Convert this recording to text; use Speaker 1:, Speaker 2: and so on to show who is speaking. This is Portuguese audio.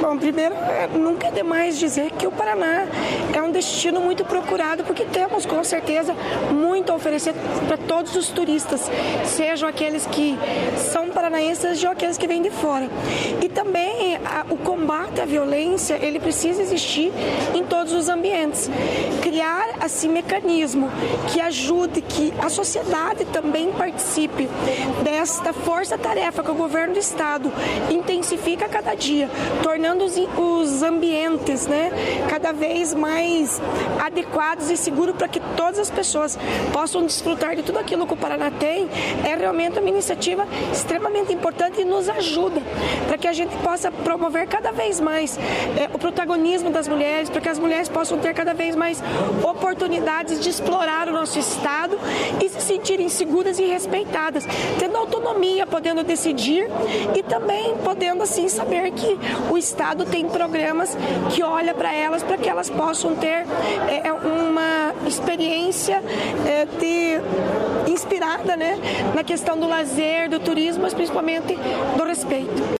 Speaker 1: Bom, primeiro, nunca é demais dizer que o Paraná é um destino muito procurado, porque temos, com certeza, muito a oferecer para todos os turistas, sejam aqueles que são paranaenses, sejam aqueles que vêm de fora. E também o combate à violência, ele precisa existir em todos os ambientes. Criar, assim, mecanismo que ajude, que a sociedade também participe desta força-tarefa que o governo do estado intensifica a cada dia, tornando os ambientes, né, cada vez mais adequados e seguros para que todas as pessoas possam desfrutar de tudo aquilo que o Paraná tem, é realmente uma iniciativa extremamente importante e nos ajuda para que a gente possa promover cada vez mais o protagonismo das mulheres, para que as mulheres possam ter cada vez mais oportunidades de explorar o nosso estado e se sentirem seguras e respeitadas, tendo autonomia, podendo decidir e também podendo, assim, saber que o estado tem programas que olha para elas, para que elas possam ter uma experiência inspirada, né, na questão do lazer, do turismo, mas principalmente do respeito.